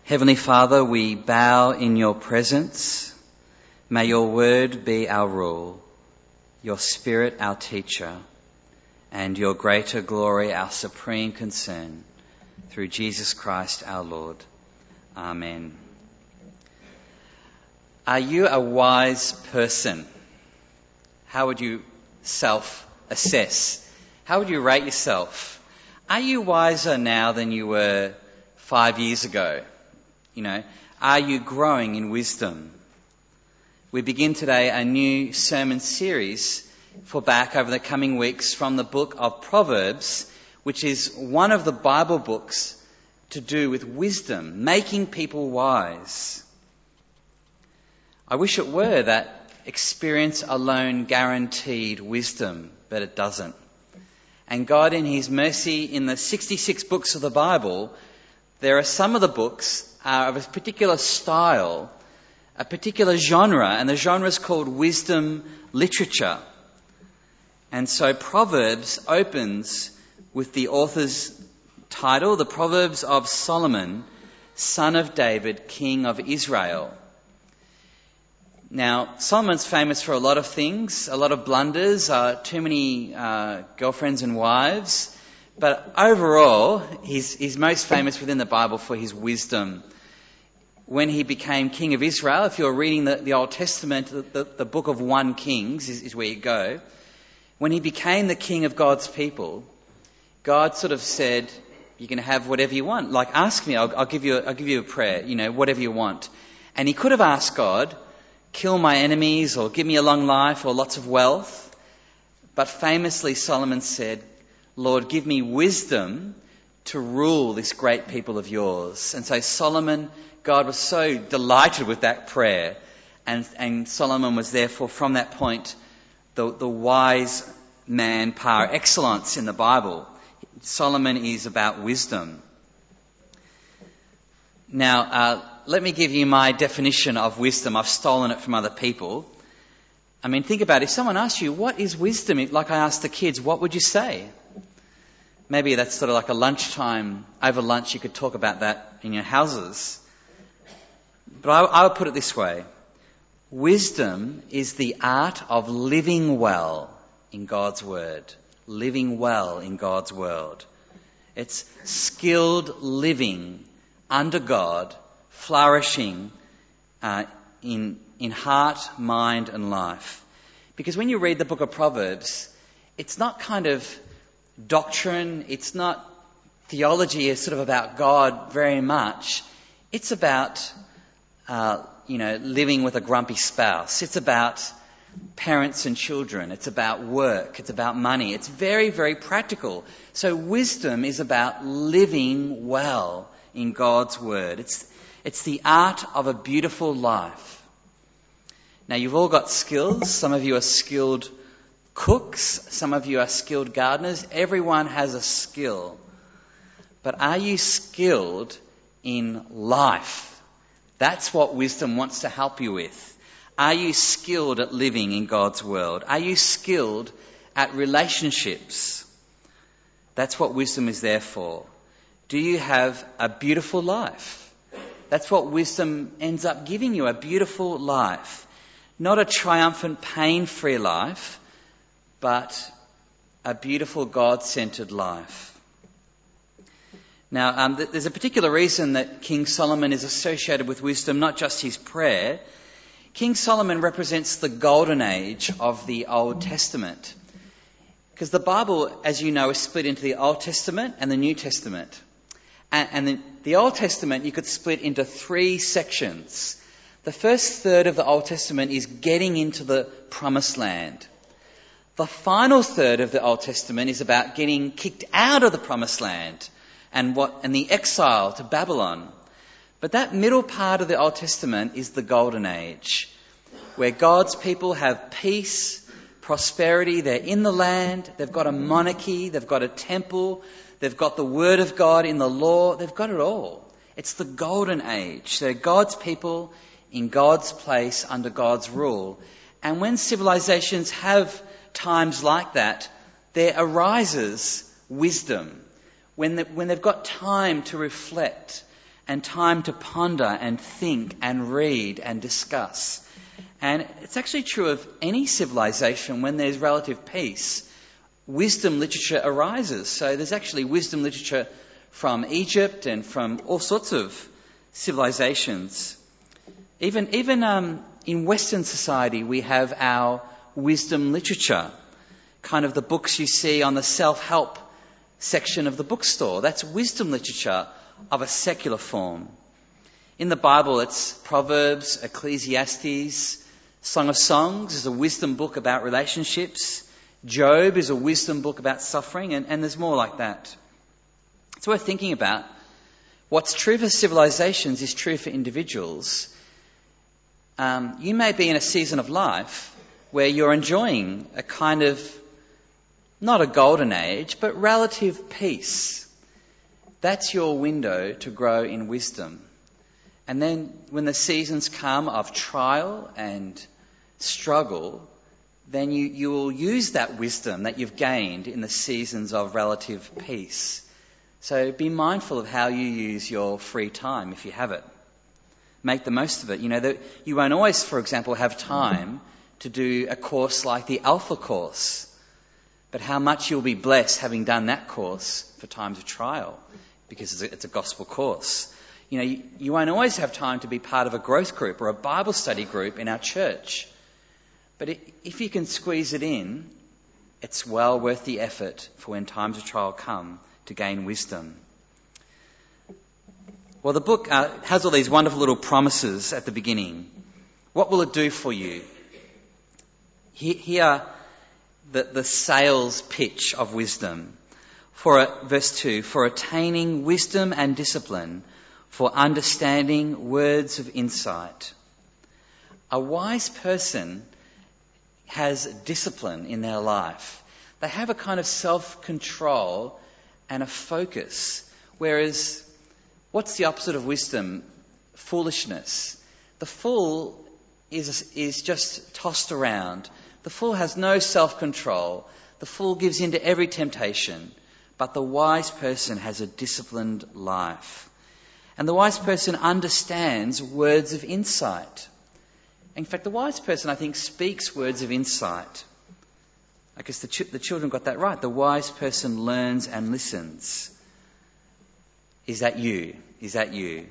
Heavenly Father, we bow in your presence. May your word be our rule, your spirit our teacher, and your greater glory our supreme concern. Through Jesus Christ our Lord. Amen. Are you a wise person? How would you self-assess? How would you rate yourself? Are you wiser now than you were 5 years ago? Are you growing in wisdom? We begin today a new sermon series for back over the coming weeks from the book of Proverbs, which is one of the Bible books to do with wisdom, making people wise. I wish it were that experience alone guaranteed wisdom, but it doesn't. And God, in his mercy, in the 66 books of the Bible, there are some of the books of a particular style, a particular genre, and the genre is called wisdom literature. And so Proverbs opens with the author's title, the Proverbs of Solomon, son of David, king of Israel. Now, Solomon's famous for a lot of things, a lot of blunders, too many girlfriends and wives. But overall, he's most famous within the Bible for his wisdom. When he became king of Israel, if you're reading the Old Testament, the book of 1 Kings is where you go. When he became the king of God's people, God sort of said, you can have whatever you want. Like, ask me, I'll give you a prayer, whatever you want. And he could have asked God, kill my enemies or give me a long life or lots of wealth. But famously, Solomon said, Lord, give me wisdom to rule this great people of yours. And so Solomon, God was so delighted with that prayer. And Solomon was therefore, from that point, the wise man par excellence in the Bible. Solomon is about wisdom. Now, let me give you my definition of wisdom. I've stolen it from other people. I mean, think about it. If someone asks you, what is wisdom? Like I asked the kids, what would you say? Maybe that's sort of like a lunchtime, over lunch you could talk about that in your houses. But I would put it this way. Wisdom is the art of living well in God's word. Living well in God's world. It's skilled living under God, flourishing in heart, mind and life. Because when you read the book of Proverbs, it's not kind of doctrine, it's not theology, it's sort of about God very much. It's about, living with a grumpy spouse. It's about parents and children. It's about work. It's about money. It's very, very practical. So wisdom is about living well in God's word. It's the art of a beautiful life. Now, you've all got skills. Some of you are skilled cooks. Some of you are skilled gardeners. Everyone has a skill. But are you skilled in life? That's what wisdom wants to help you with. Are you skilled at living in God's world? Are you skilled at relationships? That's what wisdom is there for. Do you have a beautiful life? That's what wisdom ends up giving you, a beautiful life. Not a triumphant, pain-free life, but a beautiful God-centered life. Now, there's a particular reason that King Solomon is associated with wisdom, not just his prayer. King Solomon represents the golden age of the Old Testament. Because the Bible, as you know, is split into the Old Testament and the New Testament. And the Old Testament you could split into 3 sections. The first third of the Old Testament is getting into the Promised Land. The final third of the Old Testament is about getting kicked out of the Promised Land and the exile to Babylon. But that middle part of the Old Testament is the Golden Age, where God's people have peace, prosperity, they're in the land, they've got a monarchy, they've got a temple, they've got the Word of God in the law, they've got it all. It's the Golden Age. They're God's people in God's place under God's rule. And when civilizations have times like that, there arises wisdom. When they've got time to reflect and time to ponder and think and read and discuss. And it's actually true of any civilization. When there's relative peace, wisdom literature arises. So there's actually wisdom literature from Egypt and from all sorts of civilizations. Even in Western society, we have our wisdom literature, kind of the books you see on the self-help section of the bookstore. That's wisdom literature of a secular form. In the Bible, it's Proverbs, Ecclesiastes, Song of Songs is a wisdom book about relationships. Job is a wisdom book about suffering, and there's more like that. It's worth thinking about. What's true for civilizations is true for individuals. You may be in a season of life where you're enjoying a kind of, not a golden age, but relative peace. That's your window to grow in wisdom. And then when the seasons come of trial and struggle, then you will use that wisdom that you've gained in the seasons of relative peace. So be mindful of how you use your free time if you have it. Make the most of it. You know that you won't always, for example, have time to do a course like the Alpha course. But how much you'll be blessed having done that course for times of trial, because it's a gospel course. You know, you won't always have time to be part of a growth group or a Bible study group in our church. But if you can squeeze it in, it's well worth the effort for when times of trial come to gain wisdom. Well, the book has all these wonderful little promises at the beginning. What will it do for you? Here, the sales pitch of wisdom. Verse 2, for attaining wisdom and discipline, for understanding words of insight. A wise person has discipline in their life. They have a kind of self-control and a focus. Whereas, what's the opposite of wisdom? Foolishness. The fool is just tossed around. The fool has no self-control. The fool gives in to every temptation. But the wise person has a disciplined life. And the wise person understands words of insight. In fact, the wise person, I think, speaks words of insight. I guess the children got that right. The wise person learns and listens. Is that you? Is that you?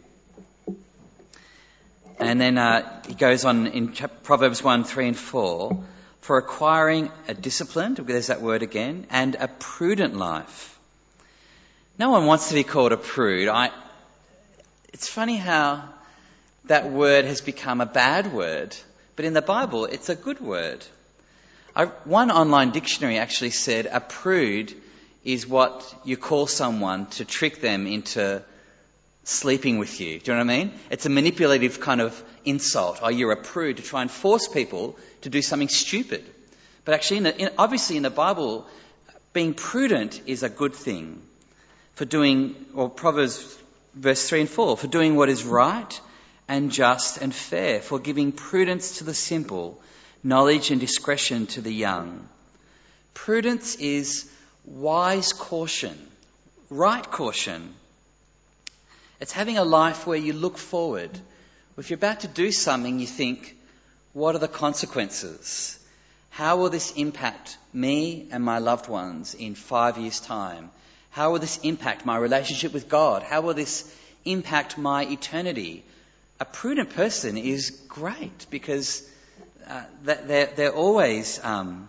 And then he goes on in Proverbs 1, 3 and 4, for acquiring a disciplined, there's that word again, and a prudent life. No one wants to be called a prude. It's funny how that word has become a bad word, but in the Bible it's a good word. One online dictionary actually said a prude is what you call someone to trick them into sleeping with you. Do you know what I mean? It's a manipulative kind of insult. Oh, you're a prude, to try and force people to do something stupid. But actually, obviously in the Bible, being prudent is a good thing. Proverbs verse 3 and 4, for doing what is right and just and fair, for giving prudence to the simple, knowledge and discretion to the young. Prudence is wise caution, right caution. It's having a life where you look forward. If you're about to do something, you think, what are the consequences? How will this impact me and my loved ones in 5 years' time? How will this impact my relationship with God? How will this impact my eternity? A prudent person is great because they're always,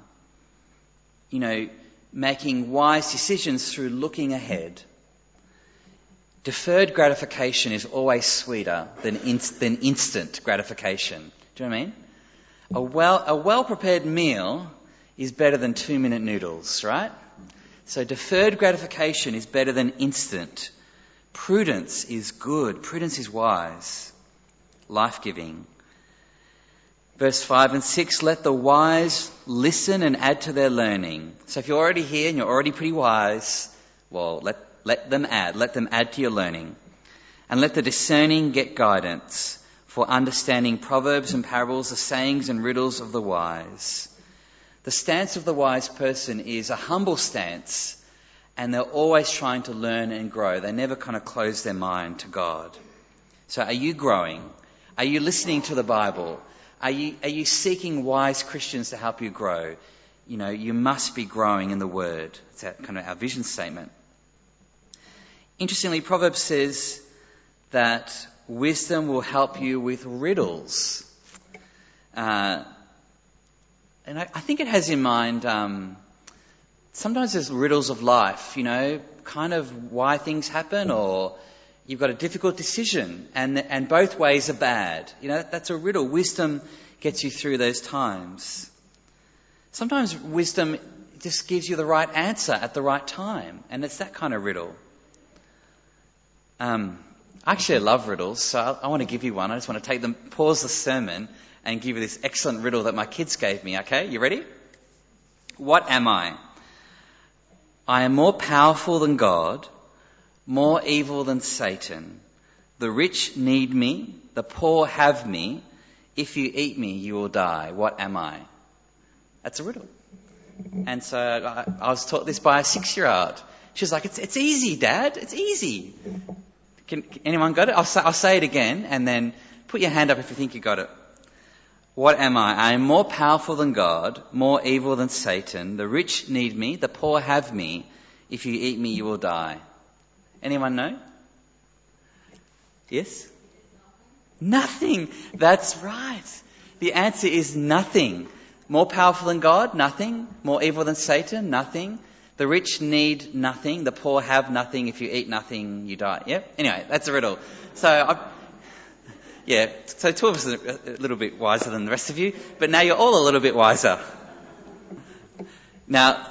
making wise decisions through looking ahead. Deferred gratification is always sweeter than instant gratification. Do you know what I mean? A well-prepared meal is better than 2-minute noodles, right? So deferred gratification is better than instant. Prudence is good. Prudence is wise. Life-giving. Verse 5 and 6, let the wise listen and add to their learning. So if you're already here and you're already pretty wise, well, let them add to your learning. And let the discerning get guidance, for understanding proverbs and parables, the sayings and riddles of the wise. The stance of the wise person is a humble stance, and they're always trying to learn and grow. They never kind of close their mind to God. So are you growing? Are you listening to the Bible? Are you seeking wise Christians to help you grow? You know, you must be growing in the Word. It's kind of our vision statement. Interestingly, Proverbs says that wisdom will help you with riddles. And I think it has in mind, sometimes there's riddles of life, you know, kind of why things happen, or you've got a difficult decision and both ways are bad. You know, that's a riddle. Wisdom gets you through those times. Sometimes wisdom just gives you the right answer at the right time, and it's that kind of riddle. Actually, I love riddles, so I want to give you one. I just want to pause the sermon and give you this excellent riddle that my kids gave me, okay? You ready? What am I? I am more powerful than God, more evil than Satan. The rich need me, the poor have me. If you eat me, you will die. What am I? That's a riddle. And so I was taught this by a 6-year-old. She was like, it's easy, Dad. It's easy. Can anyone got it? I'll say it again, and then put your hand up if you think you got it. What am I? I am more powerful than God, more evil than Satan. The rich need me, the poor have me. If you eat me, you will die. Anyone know? Yes? Nothing. That's right. The answer is nothing. More powerful than God? Nothing. More evil than Satan? Nothing. The rich need nothing. The poor have nothing. If you eat nothing, you die. Yep. Anyway, that's a riddle. So two of us are a little bit wiser than the rest of you, but now you're all a little bit wiser. Now,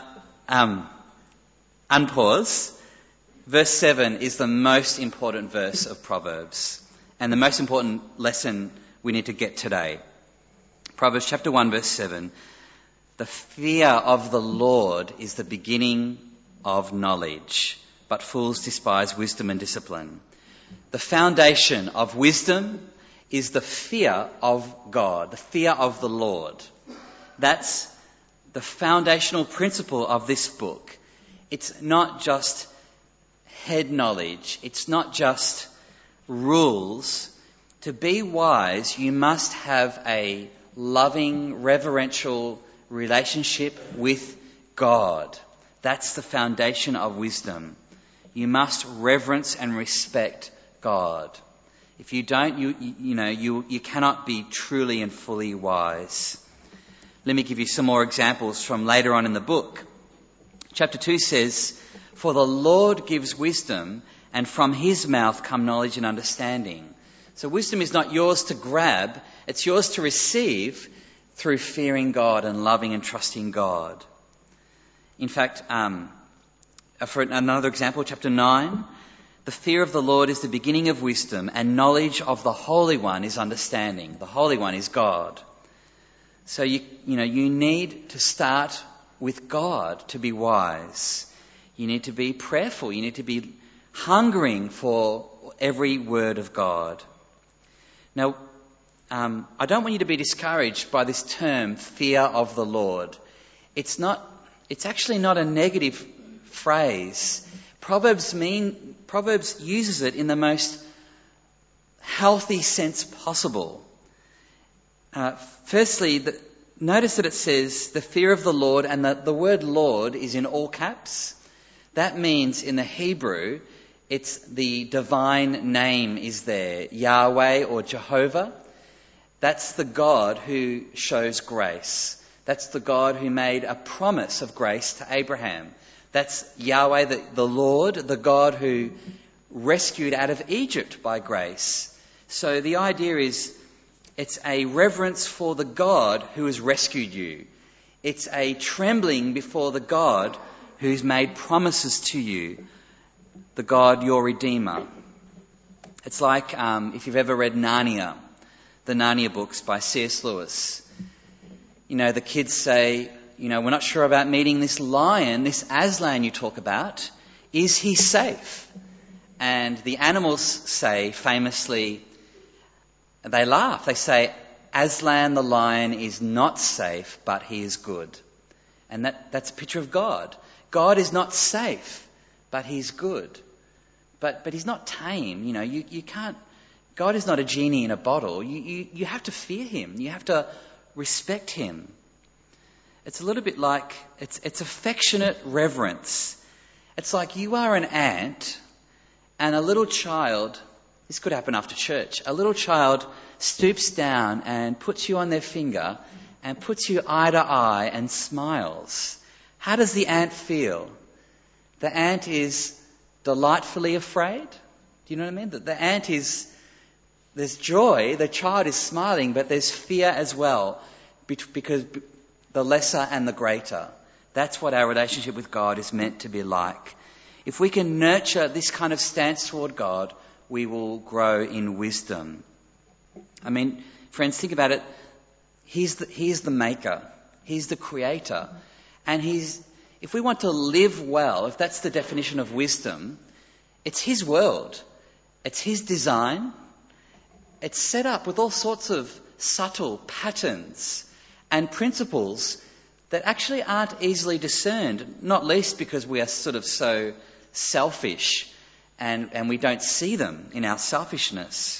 unpause. Verse 7 is the most important verse of Proverbs, and the most important lesson we need to get today. Proverbs chapter 1, verse 7. The fear of the Lord is the beginning of knowledge, but fools despise wisdom and discipline. The foundation of wisdom is the fear of God, the fear of the Lord. That's the foundational principle of this book. It's not just head knowledge. It's not just rules. To be wise, you must have a loving, reverential relationship with God. That's the foundation of wisdom. You must reverence and respect God. If you don't, you cannot be truly and fully wise. Let me give you some more examples from later on in the book. Chapter 2 says, "For the Lord gives wisdom, and from his mouth come knowledge and understanding." So wisdom is not yours to grab, it's yours to receive through fearing God and loving and trusting God. In fact, for another example, chapter 9, "The fear of the Lord is the beginning of wisdom, and knowledge of the Holy One is understanding." The Holy One is God. So you need to start with God to be wise. You need to be prayerful. You need to be hungering for every word of God. Now, I don't want you to be discouraged by this term, fear of the Lord. It's actually not a negative phrase. Proverbs uses it in the most healthy sense possible. Firstly, notice that it says the fear of the Lord, and the word Lord is in all caps. That means in the Hebrew, it's the divine name is there, Yahweh or Jehovah. That's the God who shows grace. That's the God who made a promise of grace to Abraham. That's Yahweh, the Lord, the God who rescued out of Egypt by grace. So the idea is it's a reverence for the God who has rescued you. It's a trembling before the God who's made promises to you, the God, your Redeemer. It's like if you've ever read Narnia, the Narnia books by C.S. Lewis. The kids say, we're not sure about meeting this lion, this Aslan you talk about. Is he safe? And the animals say, famously, they laugh. They say, Aslan the lion is not safe, but he is good. And that's a picture of God. God is not safe, but he's good. But he's not tame. You God is not a genie in a bottle. You have to fear him. You have to respect him. It's a little bit like, it's affectionate reverence. It's like you are an ant and a little child, this could happen after church, a little child stoops down and puts you on their finger and puts you eye to eye and smiles. How does the ant feel? The ant is delightfully afraid. Do you know what I mean? The ant is, there's joy, the child is smiling, but there's fear as well, because the lesser and the greater. That's what our relationship with God is meant to be like. If we can nurture this kind of stance toward God, we will grow in wisdom. I mean, friends, think about it. He's the maker. He's the creator. And if we want to live well, if that's the definition of wisdom, it's his world. It's his design. It's set up with all sorts of subtle patterns and principles that actually aren't easily discerned, not least because we are sort of so selfish and we don't see them in our selfishness.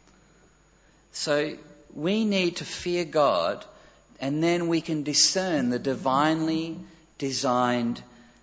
So we need to fear God, and then we can discern the divinely designed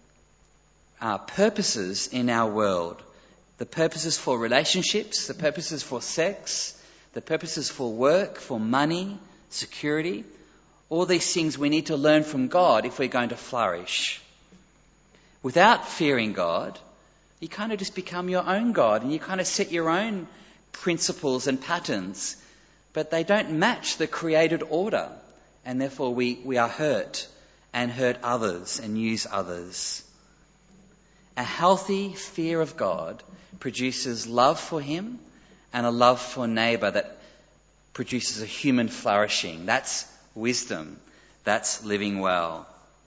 purposes in our world. The purposes for relationships, the purposes for sex, the purposes for work, for money, security. All these things we need to learn from God if we're going to flourish. Without fearing God, you kind of just become your own God and you kind of set your own principles and patterns, but they don't match the created order, and therefore we are hurt and hurt others and use others. A healthy fear of God produces love for him and a love for neighbour that produces a human flourishing. That's wisdom. That's living well.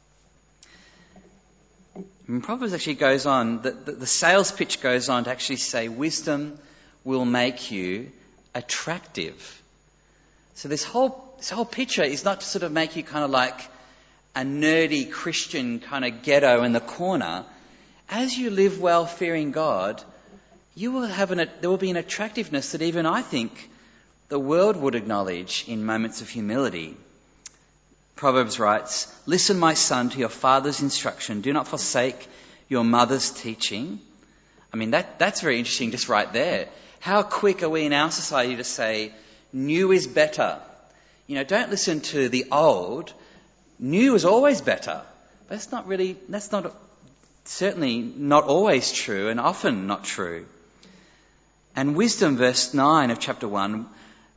And Proverbs actually goes on, the sales pitch goes on to actually say wisdom will make you attractive. So this whole picture is not to sort of make you kind of like a nerdy Christian kind of ghetto in the corner. As you live well fearing God, there will be an attractiveness that even I think the world would acknowledge in moments of humility. Proverbs writes, "Listen, my son, to your father's instruction. Do not forsake your mother's teaching." I mean, that's very interesting just right there. How quick are we in our society to say, new is better? Don't listen to the old. New is always better. That's certainly not always true, and often not true. And wisdom, verse 9 of chapter 1,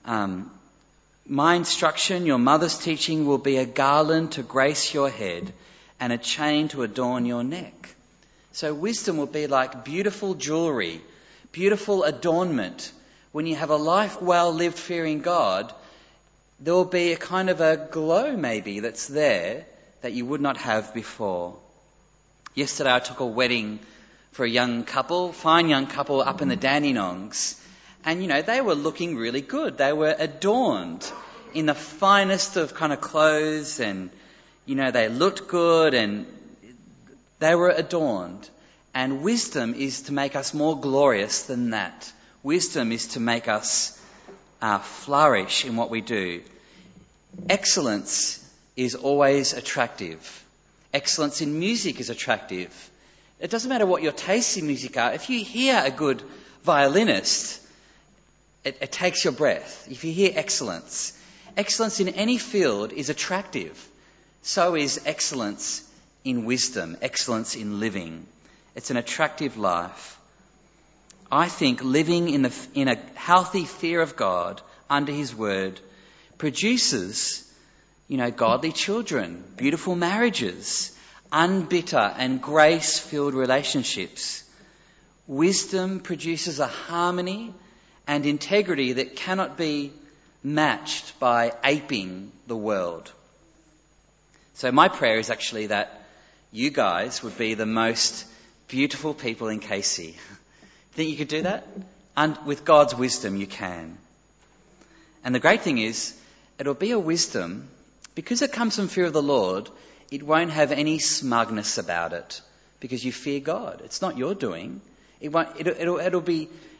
my instruction, your mother's teaching, will be a garland to grace your head and a chain to adorn your neck. So wisdom will be like beautiful jewellery, beautiful adornment. When you have a life well lived fearing God, there will be a kind of a glow maybe that's there that you would not have before. Yesterday I took a wedding for a young couple, fine young couple up in the Dandenongs. And, they were looking really good. They were adorned in the finest of kind of clothes and, they looked good and they were adorned. And wisdom is to make us more glorious than that. Wisdom is to make us flourish in what we do. Excellence is always attractive. Excellence in music is attractive. It doesn't matter what your tastes in music are. If you hear a good violinist, it takes your breath. If you hear excellence in any field is attractive. So is excellence in wisdom, excellence in living. It's an attractive life. I think living in a healthy fear of God under his word produces, godly children, beautiful marriages, unbitter and grace-filled relationships. Wisdom produces a harmony and integrity that cannot be matched by aping the world. So my prayer is actually that you guys would be the most beautiful people in Casey. Think you could do that? And with God's wisdom, you can. And the great thing is, it'll be a wisdom, because it comes from fear of the Lord, it won't have any smugness about it, because you fear God. It's not your doing. It'll be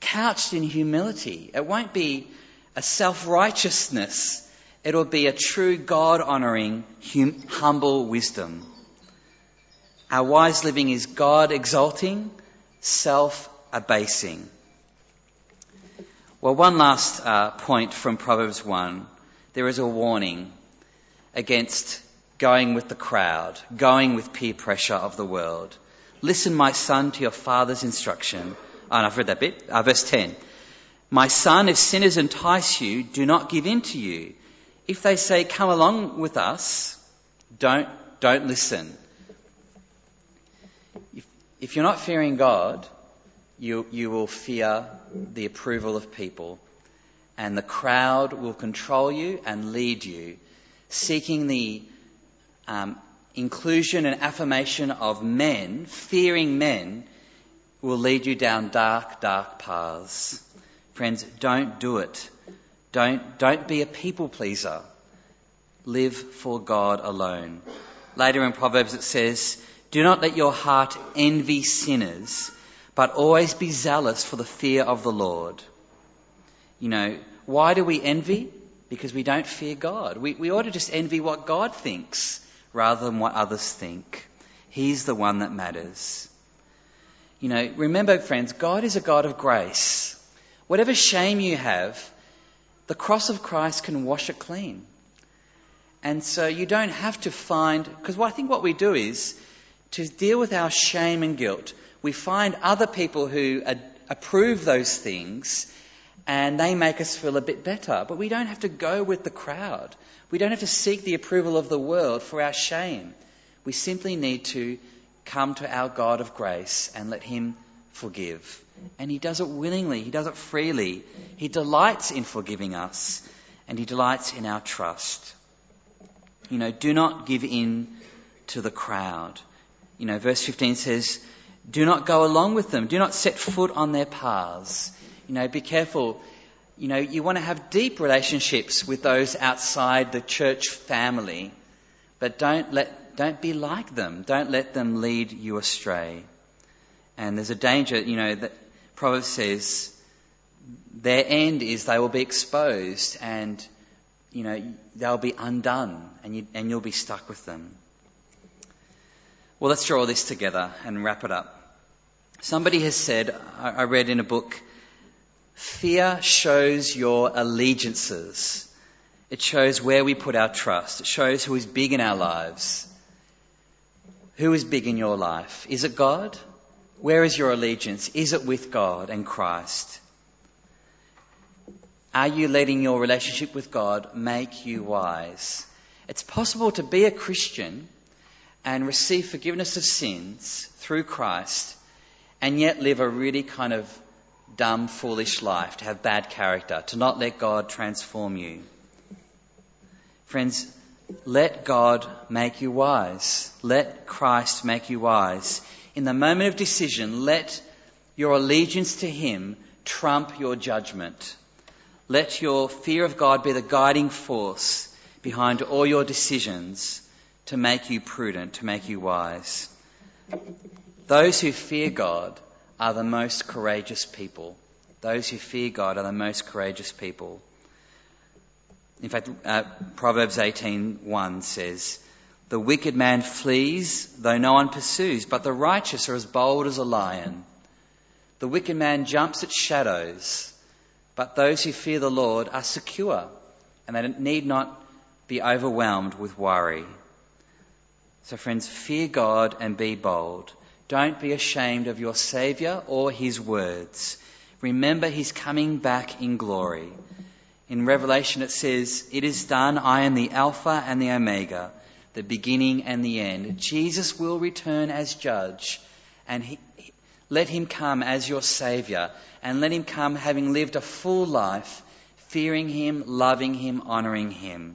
couched in humility. It won't be a self-righteousness. It'll be a true God-honouring, humble wisdom. Our wise living is God-exalting, self-abasing. Well, one last point from Proverbs 1. There is a warning against going with the crowd, going with peer pressure of the world. Listen, my son, to your father's instruction. And I've read that bit. Verse 10. My son, if sinners entice you, do not give in to you. If they say, come along with us, don't listen. If you're not fearing God, you will fear the approval of people. And the crowd will control you and lead you, seeking the inclusion and affirmation of men. Fearing men will lead you down dark, dark paths. Friends, don't do it. Don't be a people pleaser. Live for God alone. Later in Proverbs it says, do not let your heart envy sinners, but always be zealous for the fear of the Lord. You know, why do we envy? Because we don't fear God. We ought to just envy what God thinks rather than what others think. He's the one that matters. You know, remember, friends, God is a God of grace. Whatever shame you have, the cross of Christ can wash it clean. And so you don't have to find, because I think what we do is, to deal with our shame and guilt, we find other people who approve those things and they make us feel a bit better. But we don't have to go with the crowd. We don't have to seek the approval of the world for our shame. We simply need to come to our God of grace and let him forgive. And he does it willingly. He does it freely. He delights in forgiving us and he delights in our trust. You know, do not give in to the crowd. You know, verse 15 says, do not go along with them. Do not set foot on their paths. You know, be careful. You know, you want to have deep relationships with those outside the church family, but don't be like them. Don't let them lead you astray. And there's a danger, you know, that Proverbs says their end is they will be exposed and, you know, they'll be undone and you'll be stuck with them. Well, let's draw this together and wrap it up. Somebody has said, I read in a book, fear shows your allegiances. It shows where we put our trust. It shows who is big in our lives. Who is big in your life? Is it God? Where is your allegiance? Is it with God and Christ? Are you letting your relationship with God make you wise? It's possible to be a Christian and receive forgiveness of sins through Christ and yet live a really kind of dumb, foolish life, to have bad character, to not let God transform you. Friends, let God make you wise. Let Christ make you wise. In the moment of decision, let your allegiance to him trump your judgment. Let your fear of God be the guiding force behind all your decisions to make you prudent, to make you wise. Those who fear God are the most courageous people. Those who fear God are the most courageous people. In fact, Proverbs 18:1 says, the wicked man flees, though no one pursues, but the righteous are as bold as a lion. The wicked man jumps at shadows, but those who fear the Lord are secure, and they need not be overwhelmed with worry. So friends, fear God and be bold. Don't be ashamed of your Saviour or his words. Remember he's coming back in glory. In Revelation it says, it is done, I am the Alpha and the Omega, the beginning and the end. Jesus will return as judge, and let him come as your Saviour, and let him come having lived a full life, fearing him, loving him, honouring him.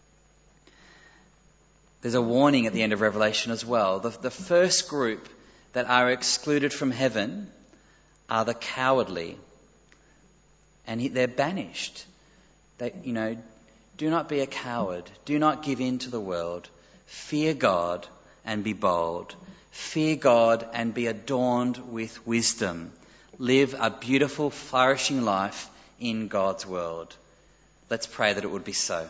There's a warning at the end of Revelation as well. The first group that are excluded from heaven are the cowardly, and they're banished. Do not be a coward. Do not give in to the world. Fear God and be bold. Fear God and be adorned with wisdom. live a beautiful, flourishing life in God's world. Let's pray that it would be so.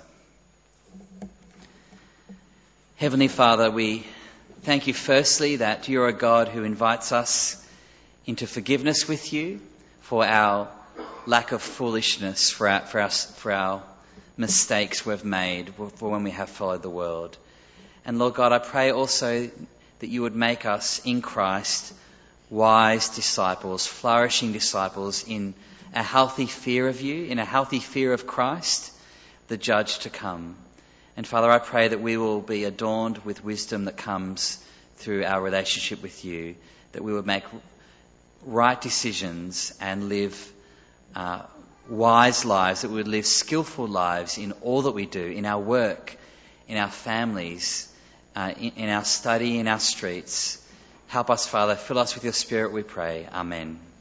Heavenly Father, we thank you firstly that you're a God who invites us into forgiveness with you for our lack of foolishness, for our mistakes we've made, for when we have followed the world. And Lord God, I pray also that you would make us in Christ wise disciples, flourishing disciples in a healthy fear of you, in a healthy fear of Christ, the judge to come. And Father, I pray that we will be adorned with wisdom that comes through our relationship with you, that we would make right decisions and live wise lives, that we would live skillful lives in all that we do, in our work, in our families, in our study, in our streets. Help us, Father. Fill us with your Spirit, we pray. Amen.